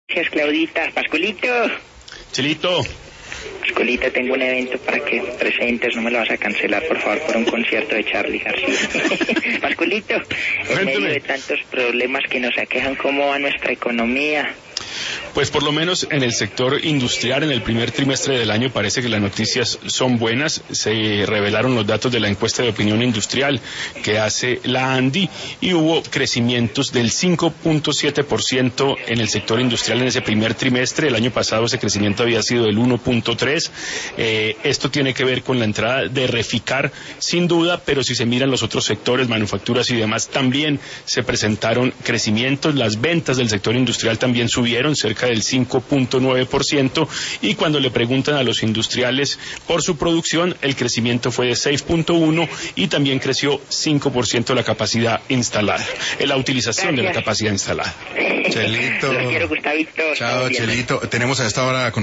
Gracias, Claudita. Pascualito. Chelito. Pascualito, tengo un evento para que presentes, no me lo vas a cancelar, por favor, por un concierto de Charly García. Pascualito, en medio de tantos problemas que nos aquejan, ¿cómo va nuestra economía? Pues por lo menos en el sector industrial, en el primer trimestre del año parece que las noticias son buenas. Se revelaron los datos de la encuesta de opinión industrial que hace la ANDI y hubo crecimientos del 5.7% en el sector industrial en ese primer trimestre. El año pasado ese crecimiento había sido del 1.3%. Esto tiene que ver con la entrada de Reficar, sin duda, pero si se miran los otros sectores, manufacturas y demás, también se presentaron crecimientos. Las ventas del sector industrial también subieron cerca del 5.9%, y cuando le preguntan a los industriales por su producción, el crecimiento fue de 6.1% y también creció 5% la capacidad instalada, la utilización de la capacidad instalada. Chelito. Lo quiero, Gustavito. Chao, Chelito. Tenemos a esta hora con